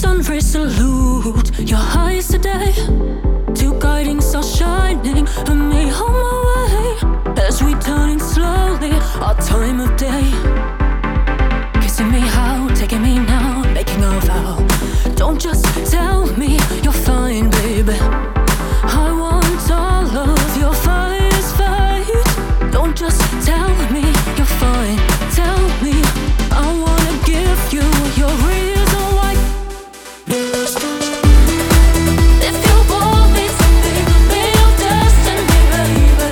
sunrays salute your highest today. Two guiding stars shining and me on my way as we turning slowly our time of day. Kissing me how, taking me now, making a vow. Don't just tell me you're fine, baby. I want all of your fire's fight. Don't just tell me you're fine. Tell me I wanna give you your reason why. If you want me to be your destiny, baby.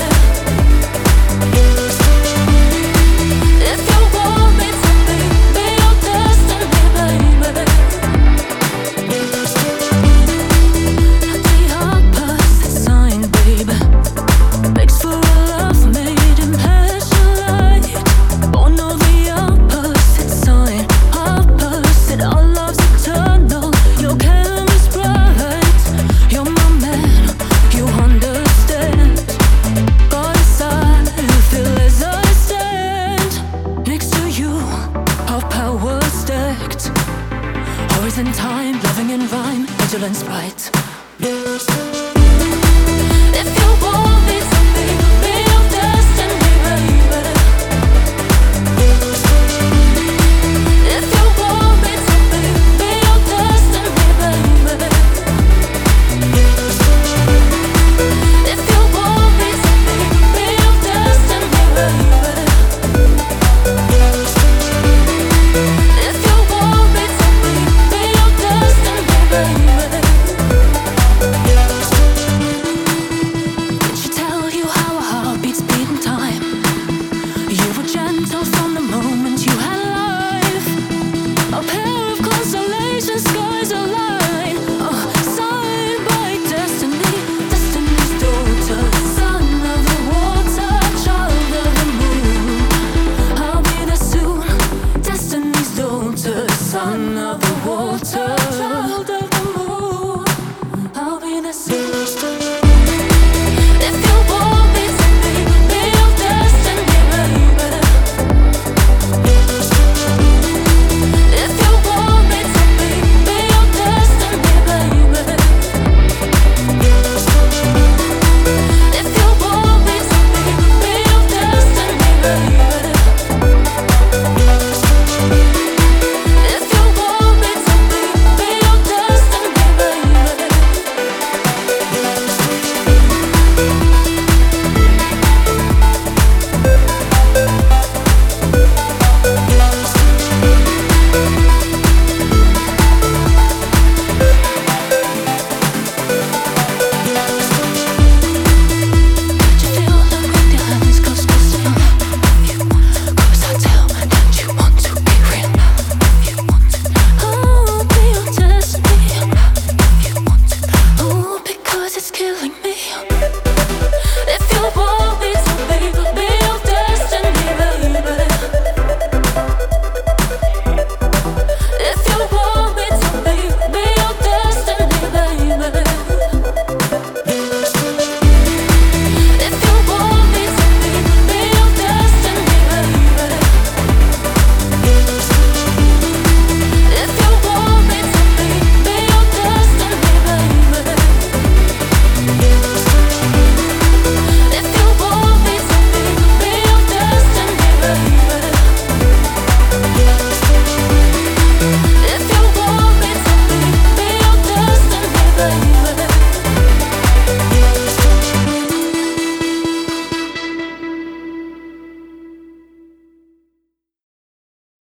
If you want me to be your destiny, baby. The opposite sign, baby, makes for a love made in passion. Oh no, the opposite sign, opposite. Our love's eternal. Your chemistry's bright. You're my man, you understand. God aside, feel as I stand next to you, our power stacked. Always in time, loving in rhyme, vigilance bright. If you want me to be your destiny, baby. If you want me to be your destiny, baby. If you want me to be your destiny, baby. If you want me to be your destiny, baby. Did she tell you how our heartbeats beat in time? You were gentle from the moment you had life. A pair of constellation skies align. Signed by destiny, destiny's daughter, son of the water, child of the moon. I'll be there soon, destiny's daughter, son of the water.